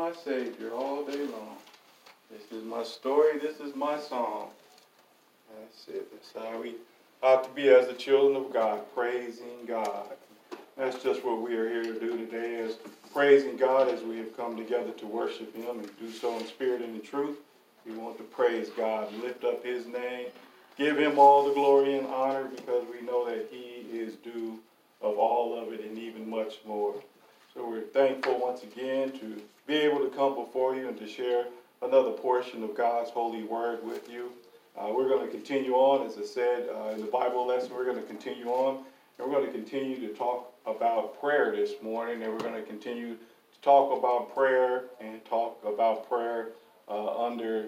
my Savior all day long. This is my story. This is my song. That's it. That's how we ought to be as the children of God, praising God. That's just what we are here to do today, is praising God as we have come together to worship Him and do so in spirit and in truth. We want to praise God, lift up His name, give Him all the glory and honor, because we know that He is due of all of it and even much more. So we're thankful once again to be able to come before you and to share another portion of God's holy word with you. We're going to continue on, as I said, in the Bible lesson. We're going to continue on, and we're going to continue to talk about prayer this morning, and we're going to continue to talk about prayer and talk about prayer under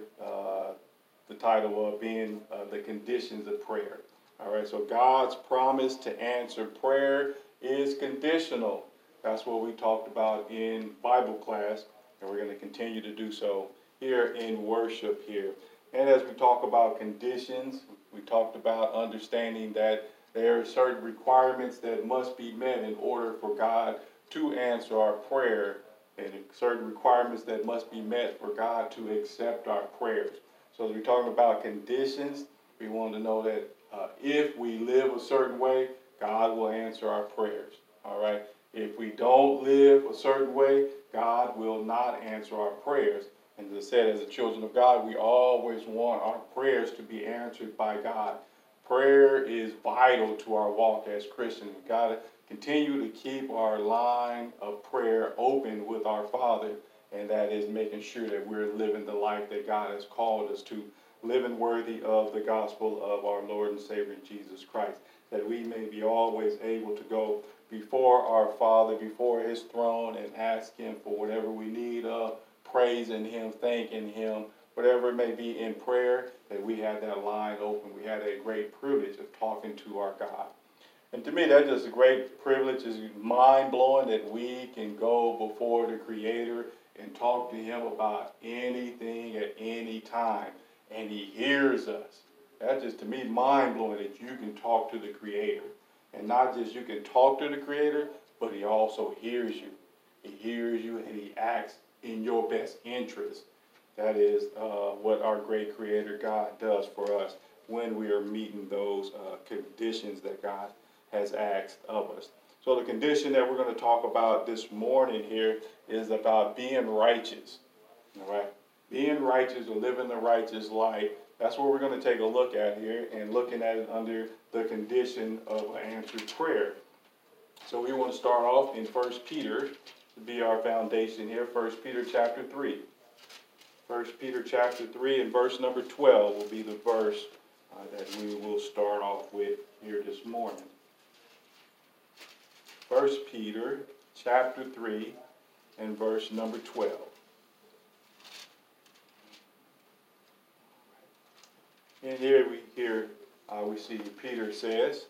the title of being the conditions of prayer. All right, so God's promise to answer prayer is conditional. That's what we talked about in Bible class, and we're going to continue to do so here in worship here. And as we talk about conditions, we talked about understanding that there are certain requirements that must be met in order for God to answer our prayer, and certain requirements that must be met for God to accept our prayers. So as we're talking about conditions, we want to know that if we live a certain way, God will answer our prayers. All right? If we don't live a certain way, God will not answer our prayers. And as I said, as the children of God, we always want our prayers to be answered by God. Prayer is vital to our walk as Christians. We've got to continue to keep our line of prayer open with our Father, and that is making sure that we're living the life that God has called us to, living worthy of the gospel of our Lord and Savior Jesus Christ, that we may be always able to go before our Father, before His throne, and ask Him for whatever we need of, praising Him, thanking Him, whatever it may be in prayer, that we have that line open. We had a great privilege of talking to our God. And to me, that's just a great privilege. It's mind-blowing that we can go before the Creator and talk to Him about anything at any time, and He hears us. That's just, to me, mind-blowing that you can talk to the Creator. And not just you can talk to the Creator, but He also hears you. He hears you, and He acts in your best interest. That is what our great Creator God does for us when we are meeting those conditions that God has asked of us. So the condition that we're going to talk about this morning here is about being righteous. All right? Being righteous or living the righteous life. That's what we're going to take a look at here, and looking at it under the condition of answered prayer. So we want to start off in 1 Peter to be our foundation here. 1 Peter chapter 3. 1 Peter chapter 3 and verse number 12 will be the verse that we will start off with here this morning. 1 Peter chapter 3 and verse number 12. And here we see Peter says,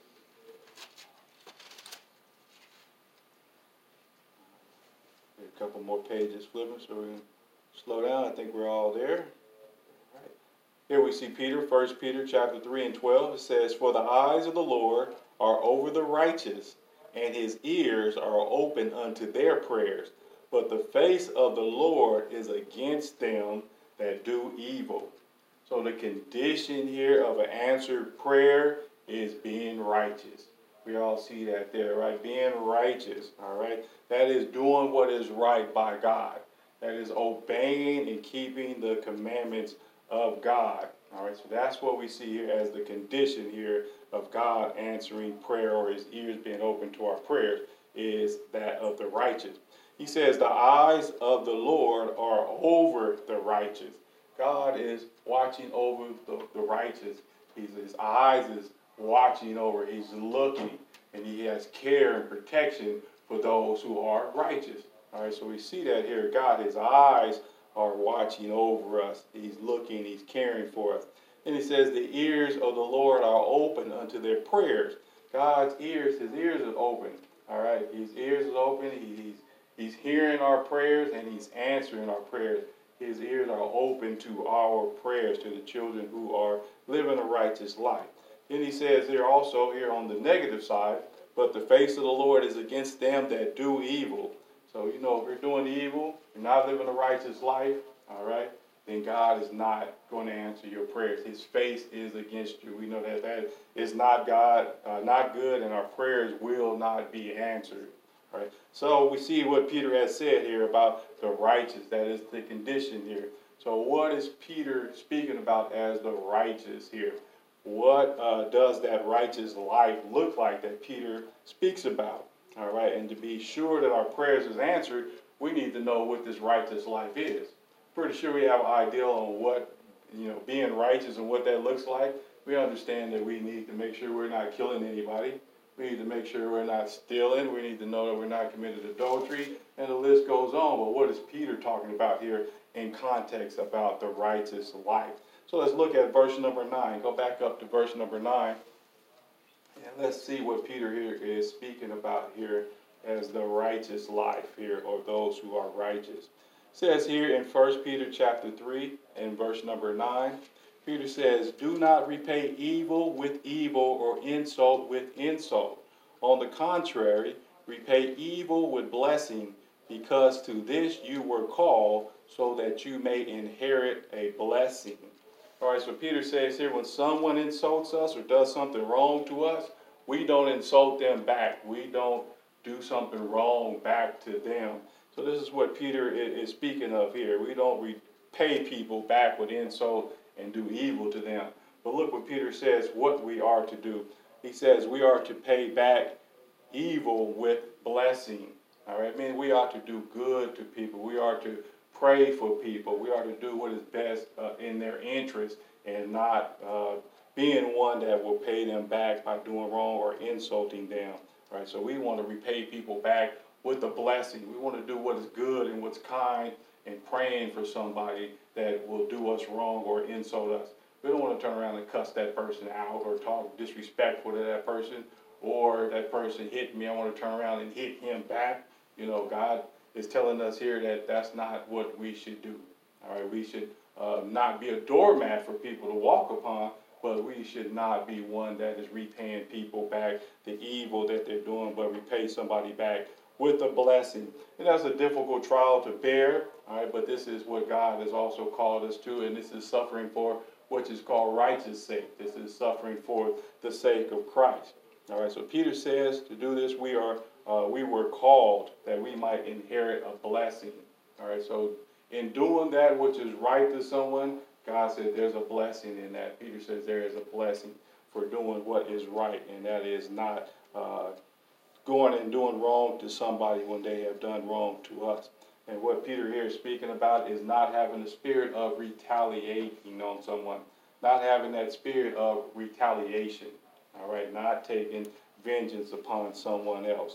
a couple more pages flipping, so we're going to slow down. I think we're all there. All right. Here we see Peter, 1 Peter chapter 3 and 12. It says, "For the eyes of the Lord are over the righteous, and His ears are open unto their prayers. But the face of the Lord is against them that do evil." So the condition here of an answered prayer is being righteous. We all see that there, right? Being righteous, all right? That is doing what is right by God. That is obeying and keeping the commandments of God. All right, so that's what we see here as the condition here of God answering prayer, or His ears being open to our prayers, is that of the righteous. He says the eyes of the Lord are over the righteous. God is watching over the righteous. His eyes is watching over. He's looking, and He has care and protection for those who are righteous. All right, so we see that here. God, His eyes are watching over us. He's looking. He's caring for us. And He says the ears of the Lord are open unto their prayers. God's ears, His ears are open. All right, His ears are open. He's hearing our prayers, and He's answering our prayers. His ears are open to our prayers, to the children who are living a righteous life. Then He says here also, here on the negative side, but the face of the Lord is against them that do evil. So, if you're doing evil, you're not living a righteous life, all right, then God is not going to answer your prayers. His face is against you. We know that that is not God, not good, and our prayers will not be answered. All right. So we see what Peter has said here about the righteous. That is the condition here. So what is Peter speaking about as the righteous here? What does that righteous life look like that Peter speaks about? All right. And to be sure that our prayers is answered, we need to know what this righteous life is. Pretty sure we have an idea on what, being righteous and what that looks like. We understand that we need to make sure we're not killing anybody. We need to make sure we're not stealing. We need to know that we're not committed adultery. And the list goes on. But what is Peter talking about here in context about the righteous life? So let's look at verse number 9. Go back up to verse number 9. And let's see what Peter here is speaking about here as the righteous life here, or those who are righteous. It says here in 1 Peter chapter 3 and verse number 9, Peter says, "Do not repay evil with evil or insult with insult. On the contrary, repay evil with blessing, because to this you were called, so that you may inherit a blessing." All right, so Peter says here, when someone insults us or does something wrong to us, we don't insult them back. We don't do something wrong back to them. So this is what Peter is speaking of here. We don't repay people back with insult and do evil to them. But look what Peter says what we are to do. He says we are to pay back evil with blessing. All right, I mean, we are to do good to people. We are to pray for people. We are to do what is best in their interest, and not being one that will pay them back by doing wrong or insulting them. All right, so we want to repay people back with a blessing. We want to do what is good and what's kind, and praying for somebody that will do us wrong or insult us. We don't want to turn around and cuss that person out or talk disrespectful to that person, or that person hit me, I want to turn around and hit him back. God is telling us here that that's not what we should do. All right, we should not be a doormat for people to walk upon, but we should not be one that is repaying people back the evil that they're doing, but repay somebody back with a blessing. And that's a difficult trial to bear, all right, but this is what God has also called us to, and this is suffering for which is called righteous sake. This is suffering for the sake of Christ. All right, so Peter says to do this, we were called that we might inherit a blessing. All right, so in doing that which is right to someone, God said there's a blessing in that. Peter says there is a blessing for doing what is right, and that is not going and doing wrong to somebody when they have done wrong to us. And what Peter here is speaking about is not having the spirit of retaliating on someone, not having that spirit of retaliation, all right, not taking vengeance upon someone else.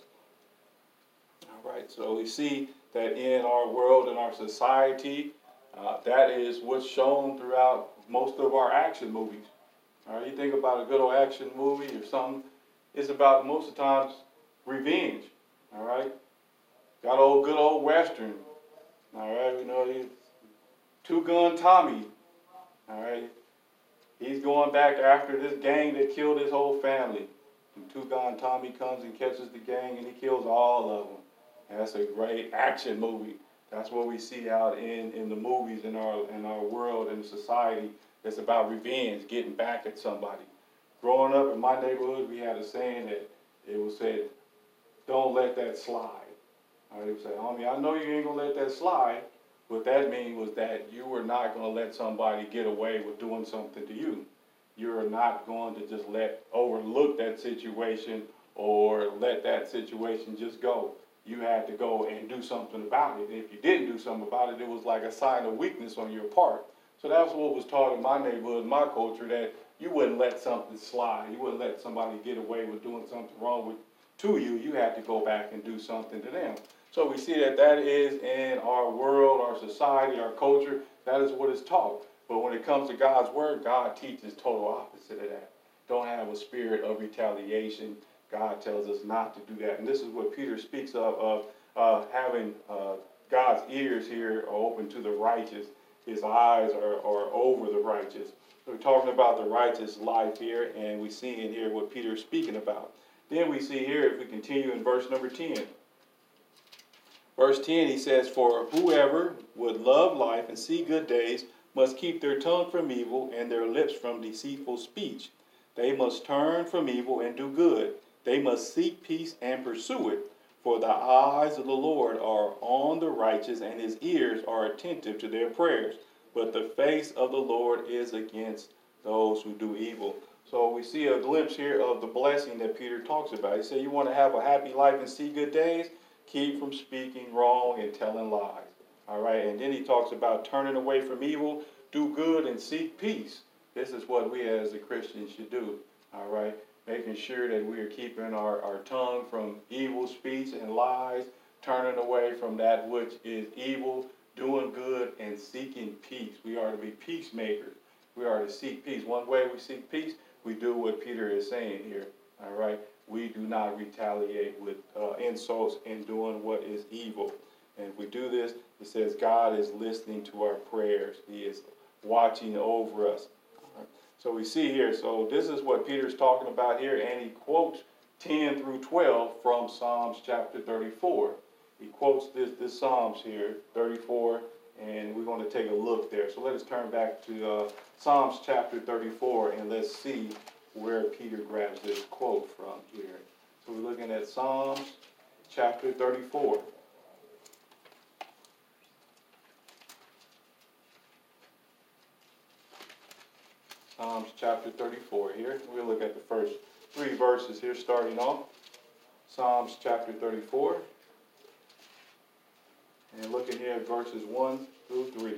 All right, so we see that in our world, in our society, that is what's shown throughout most of our action movies. All right, you think about a good old action movie or something, it's about most of the times revenge. All right, got good old Western. All right, Two Gun Tommy. All right, he's going back after this gang that killed his whole family. And Two Gun Tommy comes and catches the gang, and he kills all of them. And that's a great action movie. That's what we see out in the movies in our world and society. It's about revenge, getting back at somebody. Growing up in my neighborhood, we had a saying that it was said, "Don't let that slide." All right, it would say, "Homie, I know you ain't gonna let that slide." What that means was that you were not gonna let somebody get away with doing something to you. You're not going to just overlook that situation or let that situation just go. You had to go and do something about it. And if you didn't do something about it, it was like a sign of weakness on your part. So that's what was taught in my neighborhood, my culture, that you wouldn't let something slide. You wouldn't let somebody get away with doing something wrong to you. You had to go back and do something to them. So we see that is in our world, our society, our culture. That is what is taught. But when it comes to God's word, God teaches total opposite of that. Don't have a spirit of retaliation. God tells us not to do that. And this is what Peter speaks of having God's ears here are open to the righteous. His eyes are over the righteous. So we're talking about the righteous life here, and we see in here what Peter is speaking about. Then we see here, if we continue in verse number 10. Verse 10, he says, for whoever would love life and see good days must keep their tongue from evil and their lips from deceitful speech. They must turn from evil and do good. They must seek peace and pursue it. For the eyes of the Lord are on the righteous, and his ears are attentive to their prayers. But the face of the Lord is against those who do evil. So we see a glimpse here of the blessing that Peter talks about. He said, you want to have a happy life and see good days? Keep from speaking wrong and telling lies. All right, and then he talks about turning away from evil, do good, and seek peace. This is what we as a Christian should do. All right, making sure that we are keeping our tongue from evil speech and lies, turning away from that which is evil, doing good, and seeking peace. We are to be peacemakers. We are to seek peace. One way we seek peace, we do what Peter is saying here. All right, we do not retaliate with insults and doing what is evil. And if we do this, it says God is listening to our prayers. He is watching over us. Right. So we see here, so this is what Peter's talking about here, and he quotes 10 through 12 from Psalms chapter 34. He quotes this Psalms here, 34, and we're going to take a look there. So let us turn back to Psalms chapter 34, and let's see where Peter grabs this quote from here. So we're looking at Psalms chapter 34. Psalms chapter 34 here. We'll look at the first 3 verses here starting off. Psalms chapter 34. And looking here at verses 1 through 3.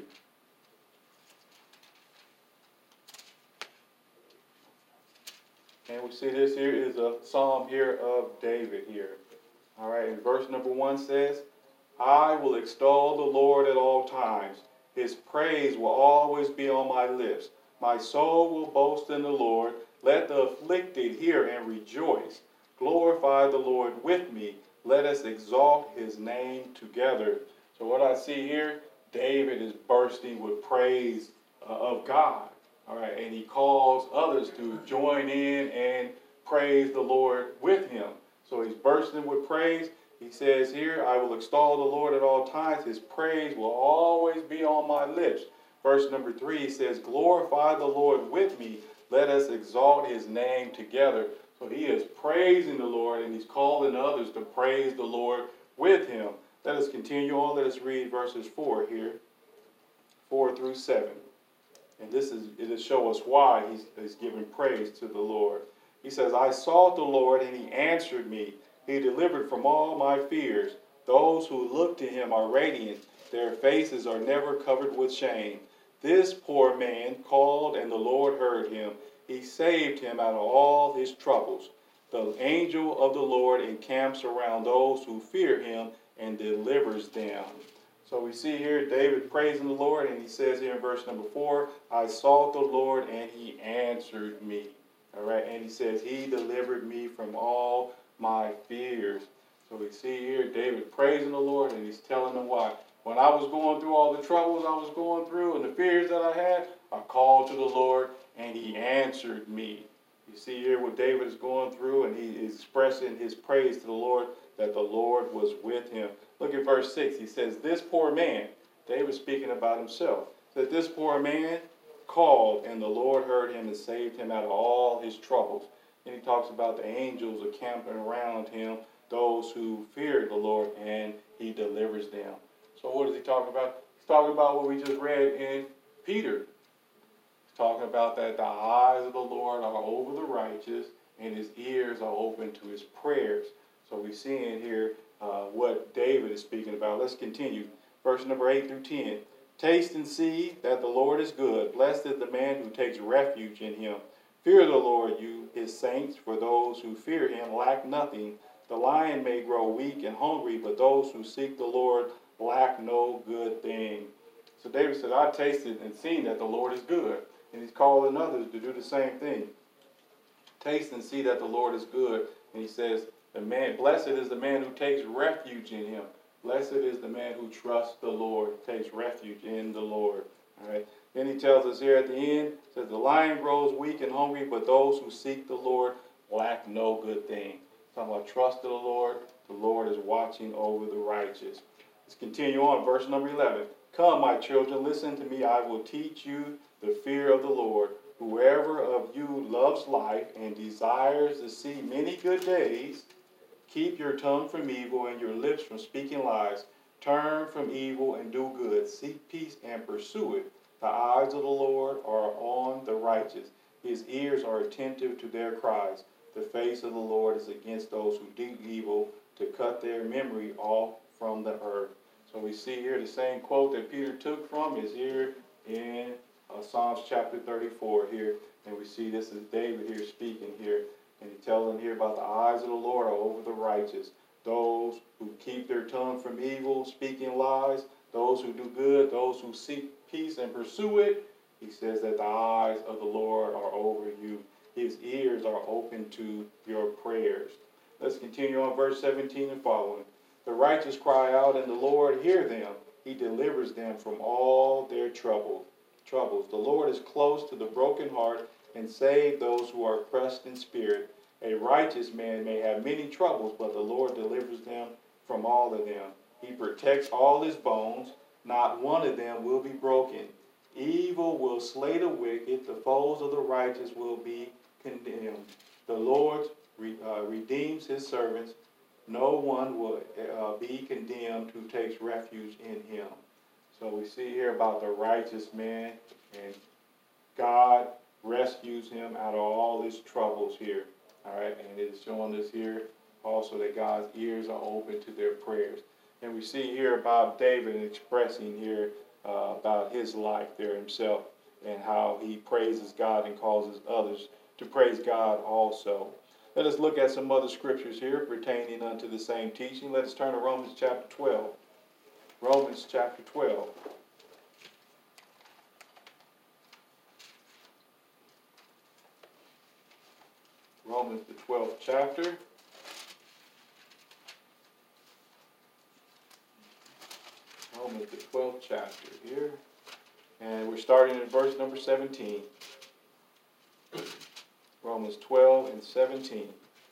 And we see this here is a psalm here of David here. All right, and verse number 1 says, I will extol the Lord at all times. His praise will always be on my lips. My soul will boast in the Lord. Let the afflicted hear and rejoice. Glorify the Lord with me. Let us exalt his name together. So what I see here, David is bursting with praise of God. All right, and he calls others to join in and praise the Lord with him. So he's bursting with praise. He says here, I will extol the Lord at all times. His praise will always be on my lips. Verse number 3 says, glorify the Lord with me. Let us exalt his name together. So he is praising the Lord, and he's calling others to praise the Lord with him. Let us continue on. Let us read verses 4 here, 4 through 7. And this is it will show us why he's giving praise to the Lord. He says, I sought the Lord, and he answered me. He delivered from all my fears. Those who look to him are radiant. Their faces are never covered with shame. This poor man called, and the Lord heard him. He saved him out of all his troubles. The angel of the Lord encamps around those who fear him and delivers them. So we see here David praising the Lord, and he says here in verse number 4, I sought the Lord, and he answered me. All right, and he says, he delivered me from all my fears. So we see here David praising the Lord, and he's telling them why. When I was going through all the troubles I was going through and the fears that I had, I called to the Lord, and he answered me. You see here what David is going through, and he is expressing his praise to the Lord, that the Lord was with him. Look at verse 6. He says, this poor man, David speaking about himself, that this poor man called, and the Lord heard him and saved him out of all his troubles. And he talks about the angels encamping around him, those who fear the Lord, and he delivers them. So what is he talking about? He's talking about what we just read in Peter. He's talking about that the eyes of the Lord are over the righteous, and his ears are open to his prayers. So we see in here what David is speaking about. Let's continue. Verse number 8 through 10. Taste and see that the Lord is good. Blessed is the man who takes refuge in him. Fear the Lord, you his saints, for those who fear him lack nothing. The lion may grow weak and hungry, but those who seek the Lord lack no good thing. So David said, I tasted and seen that the Lord is good. And he's calling others to do the same thing. Taste and see that the Lord is good. And he says, blessed is the man who takes refuge in him. Blessed is the man who trusts the Lord, takes refuge in the Lord. All right. Then he tells us here at the end, says, the lion grows weak and hungry, but those who seek the Lord lack no good thing. Talking about trust in the Lord is watching over the righteous. Let's continue on, verse number 11. Come, my children, listen to me. I will teach you the fear of the Lord. Whoever of you loves life and desires to see many good days, keep your tongue from evil and your lips from speaking lies. Turn from evil and do good. Seek peace and pursue it. The eyes of the Lord are on the righteous. His ears are attentive to their cries. The face of the Lord is against those who do evil, to cut their memory off from the earth. So we see here the same quote that Peter took from is here in Psalms chapter 34 here. And we see this is David here speaking here. And he tells them here about the eyes of the Lord are over the righteous. Those who keep their tongue from evil, speaking lies, those who do good, those who seek peace and pursue it. He says that the eyes of the Lord are over you. His ears are open to your prayers. Let's continue on verse 17 and following. The righteous cry out, and the Lord hear them. He delivers them from all their troubles. The Lord is close to the broken heart and save those who are crushed in spirit. A righteous man may have many troubles, but the Lord delivers them from all of them. He protects all his bones. Not one of them will be broken. Evil will slay the wicked. The foes of the righteous will be condemned. The Lord redeems his servants. No one will be condemned who takes refuge in him. So we see here about the righteous man, and God rescues him out of all his troubles here. All right, and it's showing us here also that God's ears are open to their prayers. And we see here about David expressing here about his life there himself and how he praises God and causes others to praise God also. Let us look at some other scriptures here pertaining unto the same teaching. Let us turn to Romans chapter 12. Romans chapter 12. Romans the 12th chapter. Romans the 12th chapter here. And we're starting in verse number 17. Romans 12 and 17.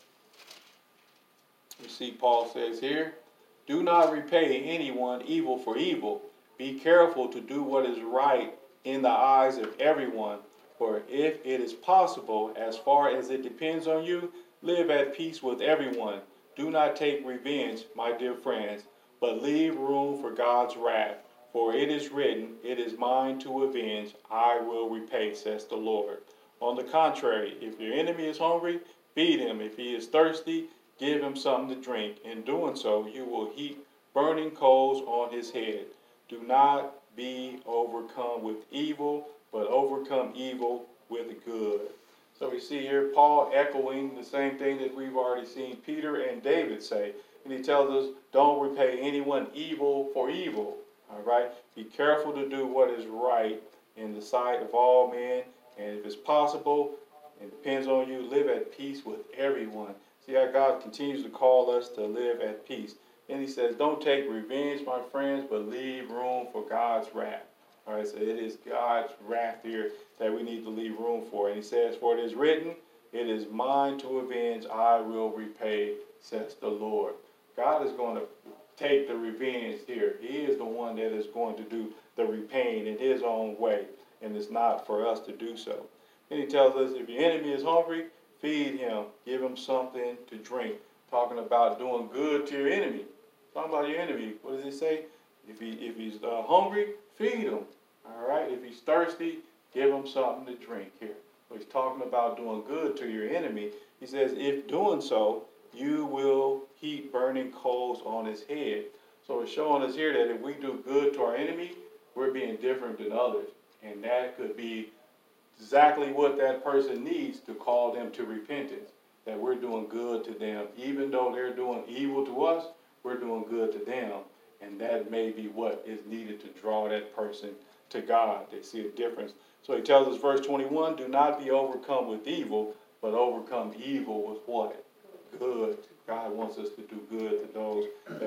You see Paul says here, do not repay anyone evil for evil. Be careful to do what is right in the eyes of everyone. For if it is possible, as far as it depends on you, live at peace with everyone. Do not take revenge, my dear friends, but leave room for God's wrath. For it is written, it is mine to avenge, I will repay, says the Lord. On the contrary, if your enemy is hungry, feed him. If he is thirsty, give him something to drink. In doing so, you will heap burning coals on his head. Do not be overcome with evil, but overcome evil with good. So we see here Paul echoing the same thing that we've already seen Peter and David say. And he tells us, don't repay anyone evil for evil. All right? Be careful to do what is right in the sight of all men. And if it's possible, it depends on you, live at peace with everyone. See how God continues to call us to live at peace. And he says, don't take revenge, my friends, but leave room for God's wrath. All right, so it is God's wrath here that we need to leave room for. And he says, for it is written, it is mine to avenge, I will repay, says the Lord. God is going to take the revenge here. He is the one that is going to do the repaying in his own way. And it's not for us to do so. Then he tells us, if your enemy is hungry, feed him. Give him something to drink. Talking about doing good to your enemy. Talking about your enemy. What does he say? If he's hungry, feed him. All right? If he's thirsty, give him something to drink here. So he's talking about doing good to your enemy. He says, if doing so, you will heap burning coals on his head. So it's showing us here that if we do good to our enemy, we're being different than others. And that could be exactly what that person needs to call them to repentance. That we're doing good to them. Even though they're doing evil to us, we're doing good to them. And that may be what is needed to draw that person to God. They see a difference. So he tells us, verse 21, do not be overcome with evil, but overcome evil with what? Good. God wants us to do good to those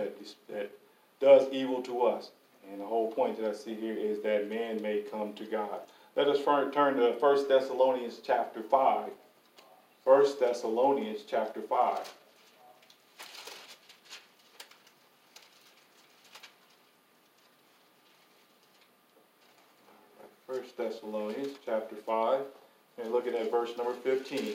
that does evil to us. And the whole point that I see here is that man may come to God. Let us turn to 1 Thessalonians chapter 5. 1 Thessalonians chapter 5. 1 Thessalonians chapter 5, and looking at verse number 15.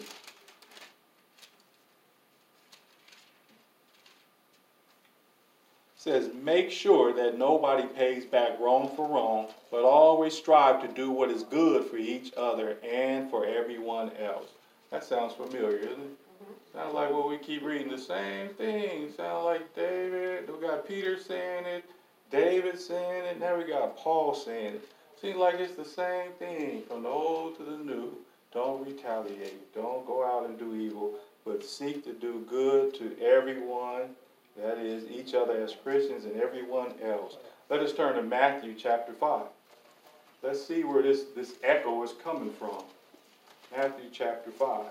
Says, make sure that nobody pays back wrong for wrong, but always strive to do what is good for each other and for everyone else. That sounds familiar, isn't it? Sounds like what we keep reading, the same thing. Sounds like David, we got Peter saying it, David saying it, now we got Paul saying it. Seems like it's the same thing, from the old to the new. Don't retaliate, don't go out and do evil, but seek to do good to everyone. That is, each other as Christians and everyone else. Let us turn to Matthew chapter 5. Let's see where this echo is coming from. Matthew chapter 5.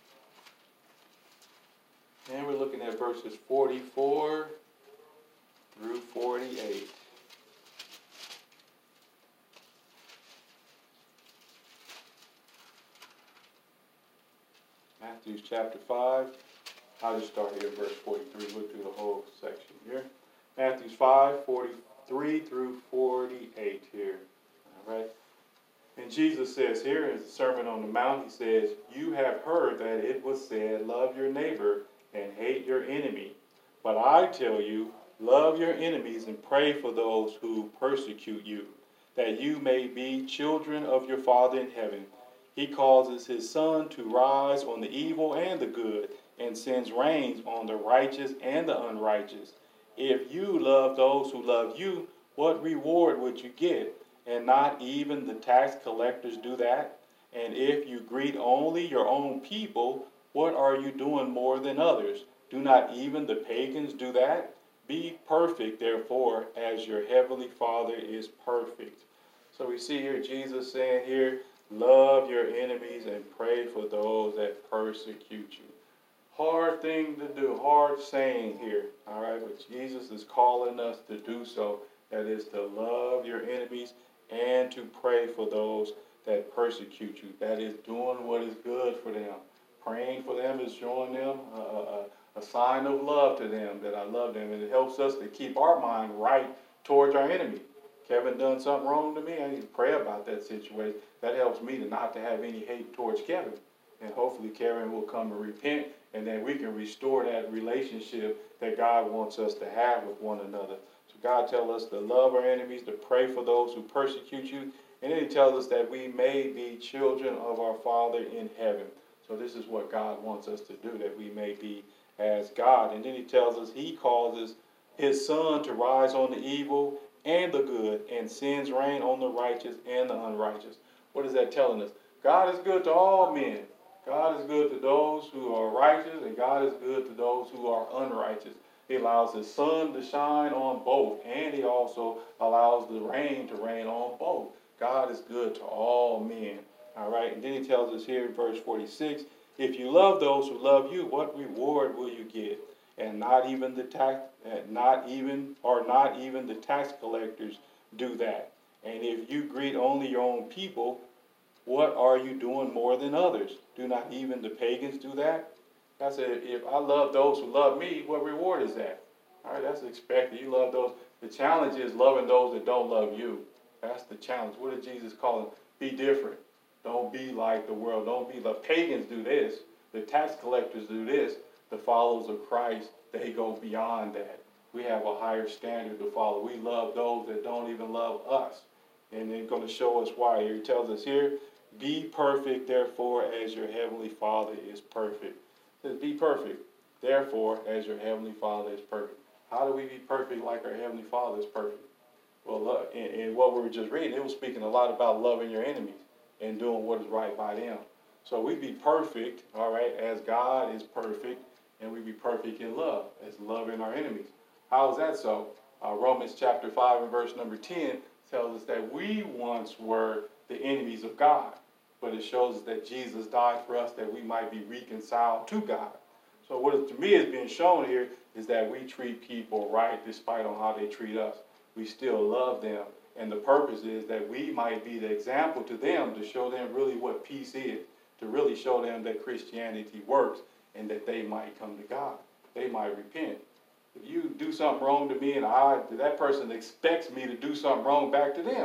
And we're looking at verses 44 through 48. Matthew chapter 5. I'll just start here in verse 43. Look through the whole section here. Matthew 5, 43 through 48 here. All right. And Jesus says here in the Sermon on the Mount, he says, you have heard that it was said, love your neighbor and hate your enemy. But I tell you, love your enemies and pray for those who persecute you, that you may be children of your Father in heaven. He causes his sun to rise on the evil and the good, and sends rains on the righteous and the unrighteous. If you love those who love you, what reward would you get? And not even the tax collectors do that? And if you greet only your own people, what are you doing more than others? Do not even the pagans do that? Be perfect, therefore, as your heavenly Father is perfect. So we see here Jesus saying here, love your enemies and pray for those that persecute you. Hard thing to do, hard saying here, all right? But Jesus is calling us to do so. That is to love your enemies and to pray for those that persecute you. That is doing what is good for them. Praying for them is showing them a sign of love to them, that I love them. And it helps us to keep our mind right towards our enemy. Kevin done something wrong to me, I need to pray about that situation. That helps me to not to have any hate towards Kevin. And hopefully Kevin will come and repent, and then we can restore that relationship that God wants us to have with one another. So God tells us to love our enemies, to pray for those who persecute you, and then he tells us that we may be children of our Father in heaven. So this is what God wants us to do, that we may be as God. And then he tells us he causes his sun to rise on the evil and the good, and sends rain on the righteous and the unrighteous. What is that telling us? God is good to all men. God is good to those who are righteous, and God is good to those who are unrighteous. He allows his sun to shine on both, and he also allows the rain to rain on both. God is good to all men. All right, and then he tells us here in verse 46, if you love those who love you, what reward will you get? And not even the tax collectors do that. And if you greet only your own people, what are you doing more than others? Do not even the pagans do that? I said, if I love those who love me, what reward is that? All right, that's expected. You love those. The challenge is loving those that don't love you. That's the challenge. What did Jesus call them? Be different. Don't be like the world. Don't be the pagans do this. The tax collectors do this. The followers of Christ, they go beyond that. We have a higher standard to follow. We love those that don't even love us. And they're going to show us why. He tells us here, be perfect, therefore, as your heavenly Father is perfect. It says, be perfect, therefore, as your heavenly Father is perfect. How do we be perfect like our heavenly Father is perfect? Well, in what we were just reading, it was speaking a lot about loving your enemies and doing what is right by them. So we be perfect, all right, as God is perfect, and we be perfect in love, as loving our enemies. How is that so? Romans chapter 5 and verse number 10 tells us that we once were the enemies of God. But it shows us that Jesus died for us that we might be reconciled to God. So what to me is being shown here is that we treat people right despite on how they treat us. We still love them. And the purpose is that we might be the example to them to show them really what peace is, to really show them that Christianity works and that they might come to God. They might repent. If you do something wrong to me and that person expects me to do something wrong back to them,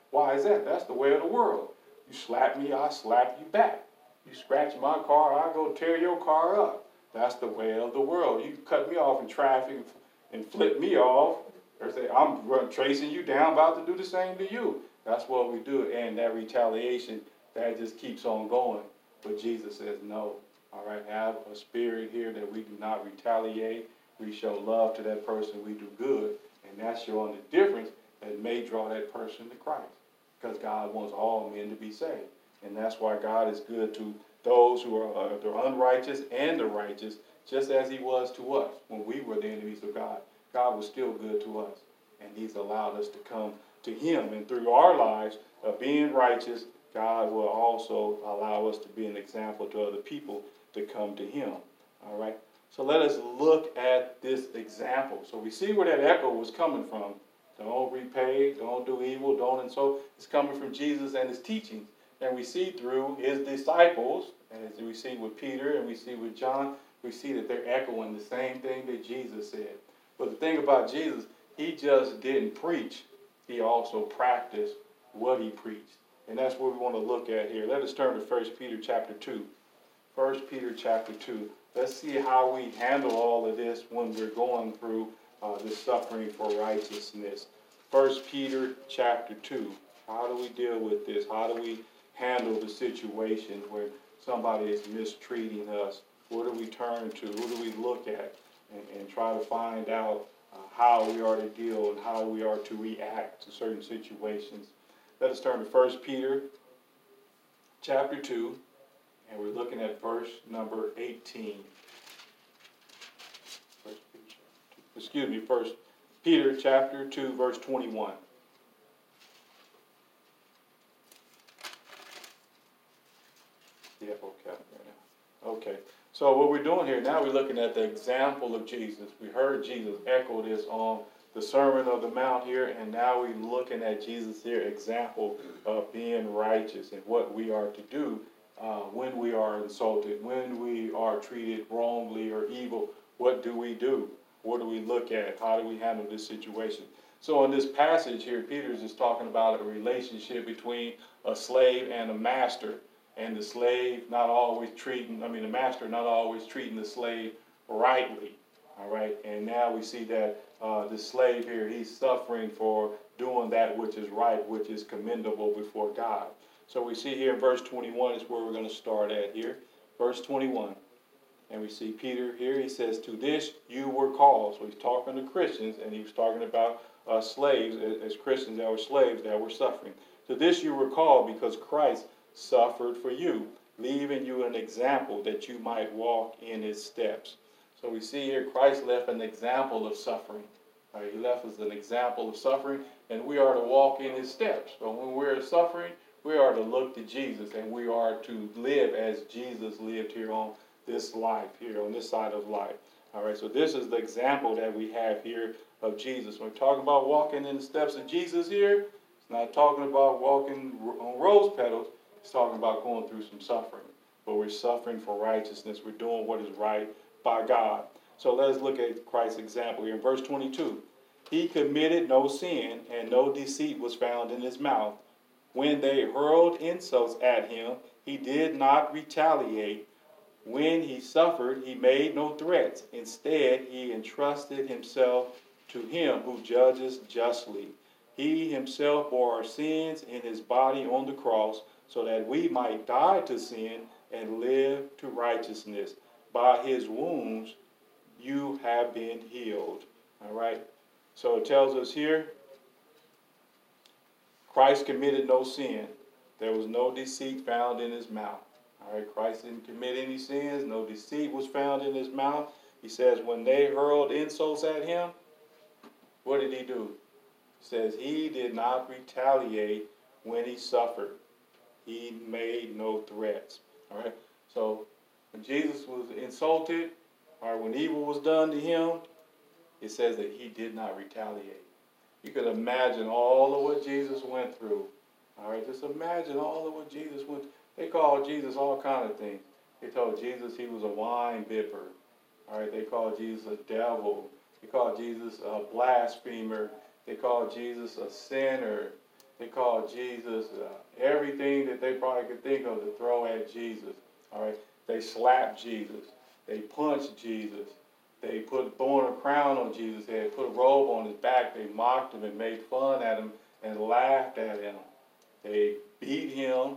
Why is that? That's the way of the world. You slap me, I slap you back. You scratch my car, I go tear your car up. That's the way of the world. You cut me off in traffic and flip me off, or say, I'm tracing you down, about to do the same to you. That's what we do. And that retaliation, that just keeps on going. But Jesus says, no. All right, have a spirit here that we do not retaliate. We show love to that person. We do good. And that's showing the difference that may draw that person to Christ. Because God wants all men to be saved. And that's why God is good to those who are the unrighteous and the righteous, just as he was to us when we were the enemies of God. God was still good to us. And he's allowed us to come to him. And through our lives of being righteous, God will also allow us to be an example to other people to come to him. All right? So let us look at this example. So we see where that echo was coming from. Don't repay, don't do evil, don't insult. It's coming from Jesus and his teachings. And we see through his disciples, as we see with Peter and we see with John, we see that they're echoing the same thing that Jesus said. But the thing about Jesus, he just didn't preach. He also practiced what he preached. And that's what we want to look at here. Let us turn to 1 Peter chapter 2. 1 Peter chapter 2. Let's see how we handle all of this when we're going through this suffering for righteousness. 1 Peter chapter 2. How do we deal with this? How do we handle the situation where somebody is mistreating us? What do we turn to? Who do we look at? And try to find out how we are to deal and how we are to react to certain situations. Let us turn to 1 Peter chapter 2, and we're looking at verse number 18. 1 Peter chapter 2, verse 21. Yeah, okay. So what we're doing here, now we're looking at the example of Jesus. We heard Jesus echo this on the Sermon on the Mount here, and now we're looking at Jesus here, example of being righteous and what we are to do when we are insulted, when we are treated wrongly or evil. What do we do? What do we look at? How do we handle this situation? So in this passage here, Peter's is talking about a relationship between a slave and a master. And the slave the master not always treating the slave rightly. All right. And now we see that the slave here, he's suffering for doing that which is right, which is commendable before God. So we see here in verse 21 is where we're going to start at here. Verse 21. And we see Peter here, he says, to this you were called. So he's talking to Christians, and he was talking about slaves, as Christians that were slaves that were suffering. To this you were called because Christ suffered for you, leaving you an example that you might walk in his steps. So we see here Christ left an example of suffering. Right, he left us an example of suffering, and we are to walk in his steps. So when we're suffering, we are to look to Jesus, and we are to live as Jesus lived here on this life, here on this side of life. All right, so this is the example that we have here of Jesus. When we're talking about walking in the steps of Jesus here, it's not talking about walking on rose petals. It's talking about going through some suffering. But we're suffering for righteousness. We're doing what is right by God. So let's look at Christ's example here in verse 22. He committed no sin, and no deceit was found in his mouth. When they hurled insults at him, he did not retaliate. When he suffered, he made no threats. Instead, he entrusted himself to him who judges justly. He himself bore our sins in his body on the cross, so that we might die to sin and live to righteousness. By his wounds, you have been healed. All right. So it tells us here, Christ committed no sin. There was no deceit found in his mouth. All right, Christ didn't commit any sins. No deceit was found in his mouth. He says when they hurled insults at him, what did he do? He says he did not retaliate when he suffered. He made no threats. All right, so when Jesus was insulted, or when evil was done to him, it says that he did not retaliate. You could imagine all of what Jesus went through. All right, just imagine all of what Jesus went through. They called Jesus all kinds of things. They told Jesus he was a wine bibber. All right, they called Jesus a devil. They called Jesus a blasphemer. They called Jesus a sinner. They called Jesus everything that they probably could think of to throw at Jesus. All right. They slapped Jesus. They punched Jesus. They put thorn a crown on Jesus' head, put a robe on his back. They mocked him and made fun at him and laughed at him. They beat him,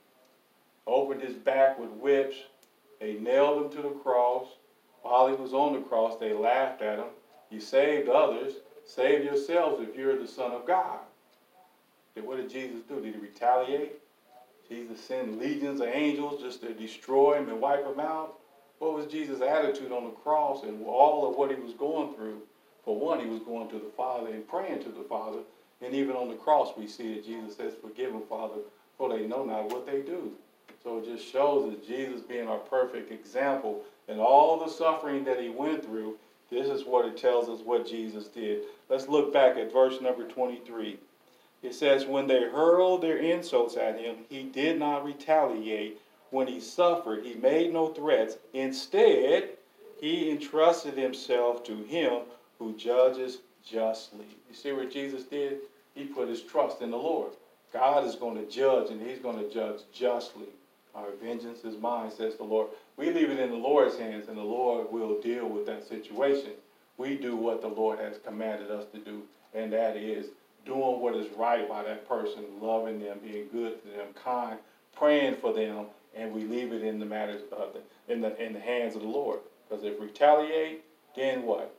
opened his back with whips. They nailed him to the cross. While he was on the cross, they laughed at him. You saved others. Save yourselves if you're the Son of God. What did Jesus do? Did he retaliate? Jesus sent legions of angels just to destroy him and wipe him out? What was Jesus' attitude on the cross and all of what he was going through? For one, he was going to the Father and praying to the Father. And even on the cross, we see that Jesus says, forgive them, Father, for they know not what they do. So it just shows that Jesus being our perfect example and all the suffering that he went through, this is what it tells us what Jesus did. Let's look back at verse number 23. It says, when they hurled their insults at him, he did not retaliate. When he suffered, he made no threats. Instead, he entrusted himself to him who judges justly. You see what Jesus did? He put his trust in the Lord. God is going to judge, and he's going to judge justly. Our vengeance is mine, says the Lord. We leave it in the Lord's hands, and the Lord will deal with that situation. We do what the Lord has commanded us to do, and that is doing what is right by that person, loving them, being good to them, kind, praying for them, and we leave it in the matters of in the hands of the Lord. Because if retaliate, then what?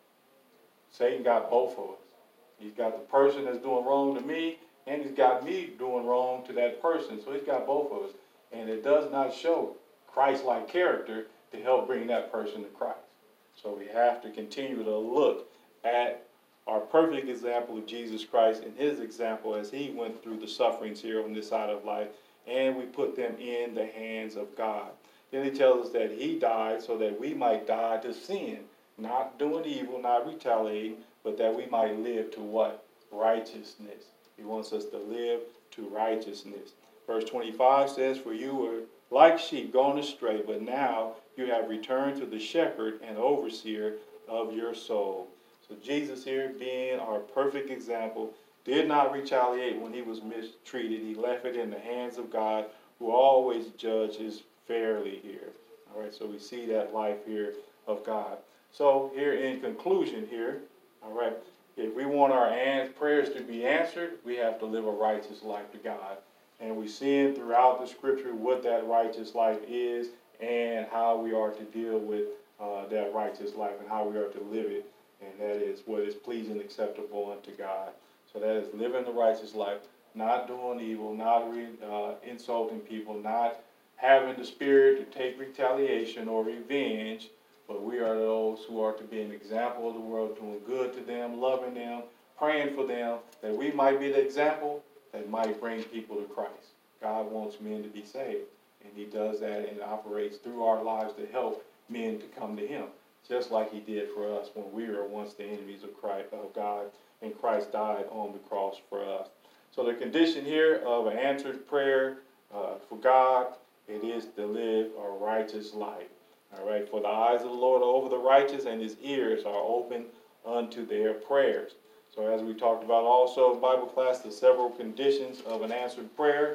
Satan got both of us. He's got the person that's doing wrong to me, and he's got me doing wrong to that person. So he's got both of us. And it does not show Christ-like character to help bring that person to Christ. So we have to continue to look at our perfect example of Jesus Christ and his example as he went through the sufferings here on this side of life, and we put them in the hands of God. Then he tells us that he died so that we might die to sin, not doing evil, not retaliating, but that we might live to what? Righteousness. He wants us to live to righteousness. Verse 25 says, for you were like sheep gone astray, but now you have returned to the shepherd and overseer of your soul. So Jesus here, being our perfect example, did not retaliate when he was mistreated. He left it in the hands of God, who always judges fairly here. All right, so we see that life here of God. So here in conclusion here, all right, if we want our prayers to be answered, we have to live a righteous life to God. And we see throughout the scripture what that righteous life is and how we are to deal with that righteous life and how we are to live it. And that is what is pleasing and acceptable unto God. So that is living the righteous life, not doing evil, not insulting people, not having the spirit to take retaliation or revenge, but we are those who are to be an example of the world, doing good to them, loving them, praying for them, that we might be the example that might bring people to Christ. God wants men to be saved, and he does that and operates through our lives to help men to come to him, just like he did for us when we were once the enemies of God, and Christ died on the cross for us. So the condition here of an answered prayer for God, it is to live a righteous life. All right, for the eyes of the Lord are over the righteous, and his ears are open unto their prayers. So as we talked about also in Bible class, the several conditions of an answered prayer,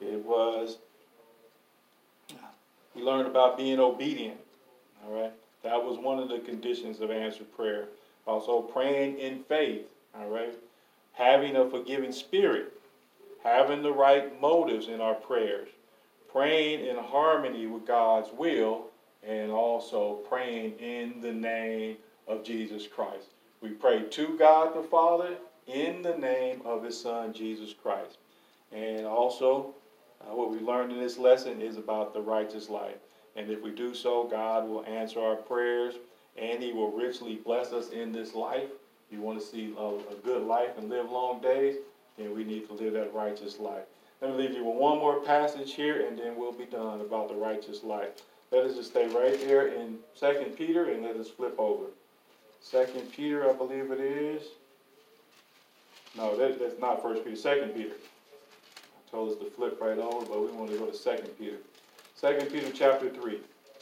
we learned about being obedient. All right, that was one of the conditions of answered prayer. Also praying in faith. All right, having a forgiving spirit, having the right motives in our prayers, praying in harmony with God's will, and also praying in the name of Jesus Christ. We pray to God the Father in the name of his Son, Jesus Christ. And also, what we learned in this lesson is about the righteous life. And if we do so, God will answer our prayers, and he will richly bless us in this life. If you want to see a good life and live long days, then we need to live that righteous life. Let me leave you with one more passage here, and then we'll be done about the righteous life. Let us just stay right there in 2 Peter, and let us flip over. 2 Peter, I believe it is. No, that's not 1 Peter. 2 Peter. I told us to flip right over, but we want to go to 2 Peter. 2 Peter chapter 3.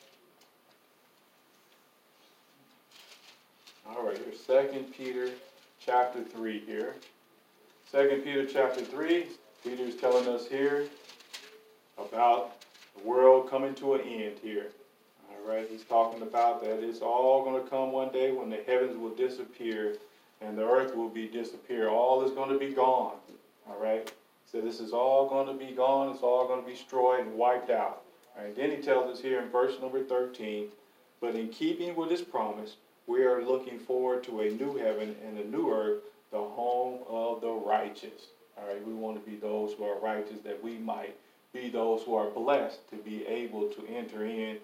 All right, here's 2 Peter chapter 3 here. 2 Peter chapter 3, Peter is telling us here about the world coming to an end here. All right, he's talking about that it's all going to come one day when the heavens will disappear and the earth will be disappear. All is going to be gone. All right, so this is all going to be gone. It's all going to be destroyed and wiped out. All right, then he tells us here in verse number 13, but in keeping with his promise, we are looking forward to a new heaven and a new earth, the home of the righteous. All right, we want to be those who are righteous, that we might be those who are blessed to be able to enter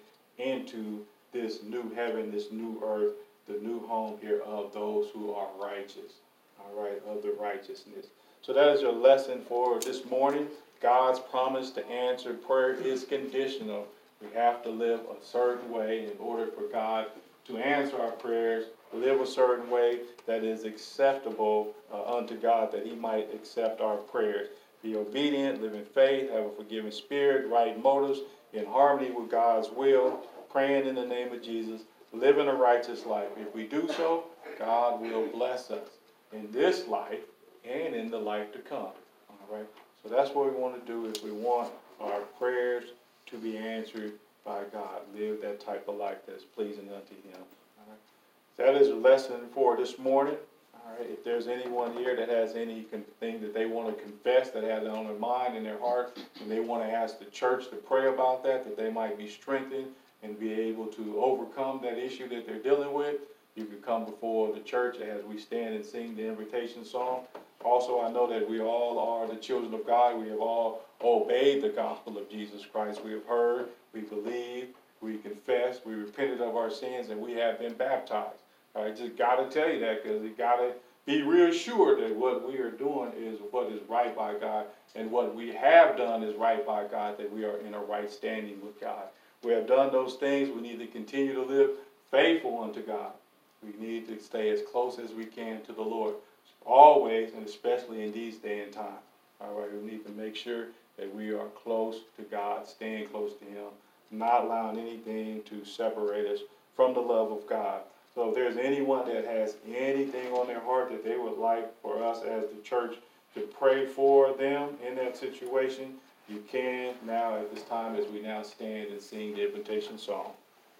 into this new heaven, this new earth, the new home here of those who are righteous. All right, of the righteousness. So that is your lesson for this morning. God's promise to answer prayer is conditional. We have to live a certain way in order for God to answer our prayers, live a certain way that is acceptable unto God, that he might accept our prayers. Be obedient, live in faith, have a forgiving spirit, right motives, in harmony with God's will, praying in the name of Jesus, living a righteous life. If we do so, God will bless us in this life and in the life to come. All right? So that's what we want to do if we want our prayers to be answered by God. Live that type of life that's pleasing unto him. All right? That is a lesson for this morning. All right? If there's anyone here that has anything that they want to confess, that has it on their mind and their heart, and they want to ask the church to pray about that they might be strengthened and be able to overcome that issue that they're dealing with, you can come before the church as we stand and sing the invitation song. Also, I know that we all are the children of God. We have all obeyed the gospel of Jesus Christ. We have heard, we believe, we confess, we repented of our sins, and we have been baptized. I just got to tell you that, because you got to be reassured that what we are doing is what is right by God, and what we have done is right by God, that we are in a right standing with God. We have done those things. We need to continue to live faithful unto God. We need to stay as close as we can to the Lord, always, and especially in these day and time. All right, we need to make sure that we are close to God, staying close to him, not allowing anything to separate us from the love of God. So if there's anyone that has anything on their heart that they would like for us as the church to pray for them in that situation, you can now at this time as we now stand and sing the invitation song.